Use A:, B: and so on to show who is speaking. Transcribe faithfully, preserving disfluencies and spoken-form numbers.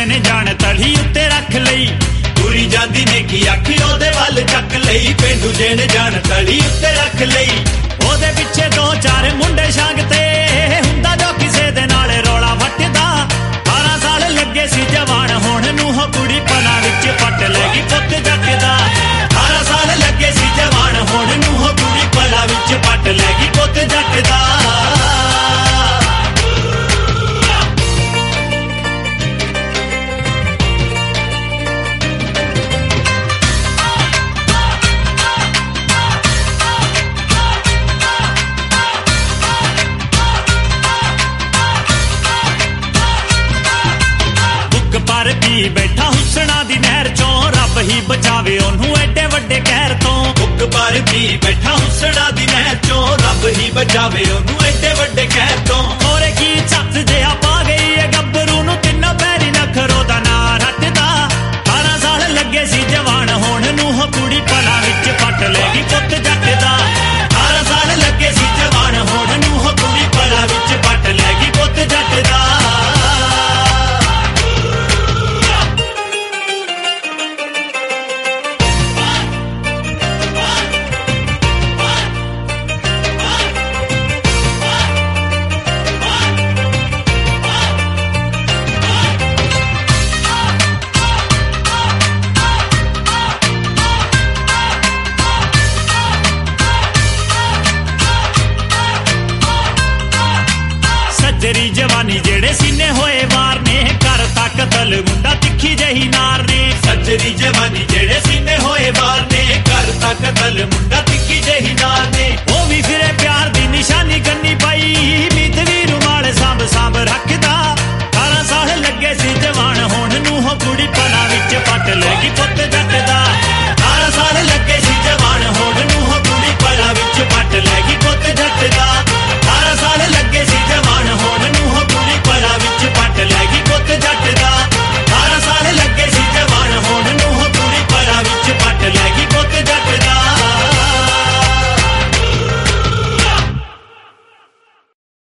A: ਨੇ ਜਾਣ ਤਲੀ ਉੱਤੇ ਰੱਖ ਲਈ।
B: ਤੁਰੀ ਜਾਂਦੀ ਨੇ ਕੀ ਅੱਖੀ ਉਹਦੇ ਵੱਲ ਚੱਕ ਲਈ। ਪੇਂਡੂ ਜੇ ਨੇ ਜਾਣ ਤਲੀ ਉੱਤੇ ਰੱਖ ਲਈ।
A: ਉਹਦੇ ਪਿੱਛੇ ਦੋ ਚਾਰ ਮੁੰਡੇ ਛਾਂਗ ਤੇ ਹੁੰਦਾ ਜੋ ਕਿਸੇ ਦੇ ਨਾਲ ਰੌਲਾ ਵੱਟਦਾ। ਅਠਾਰਾਂ ਸਾਲ ਲੱਗੇ ਸੀ ਜਵਾਨ ਹੋਣ ਨੂੰ ਹੋ ਕੁੜੀ ਪਲਾਂ ਵਿੱਚ ਪੱਟ ਲੈ ਗਈ ਪੁੱਤ ਜੱਟ ਦਾ।
B: ਅਠਾਰਾਂ ਸਾਲ ਲੱਗੇ ਸੀ ਜਵਾਨ ਹੋਣ ਨੂੰ ਹੋ ਕੁੜੀ ਪਲਾਂ ਵਿੱਚ ਪੱਟ ਲੈ ਗਈ ਪੁੱਤ ਜੱਟ ਦਾ।
A: ਪਰ ਪੀ ਬੈਠਾ ਹੁਸਨਾ ਦੀ ਨਹਿਰ ਚੋਂ ਰੱਬ ਹੀ ਬਚਾਵੇ ਉਹਨੂੰ ਐਡੇ ਵੱਡੇ ਕਹਿਰ ਤੋਂ।
B: ਬੁੱਕ ਪਰ ਪੀ ਬੈਠਾ ਹੁਸਨਾ ਦੀ ਨਹਿਰ ਚੋਂ ਰੱਬ ਹੀ ਬਚਾਵੇ ਉਹਨੂੰ ਐਡੇ ਵੱਡੇ ਕਹਿਰ ਤੋਂ।
A: ਹੋਰੇ ਕੀ ਚੱਤ ਜਿਹਾ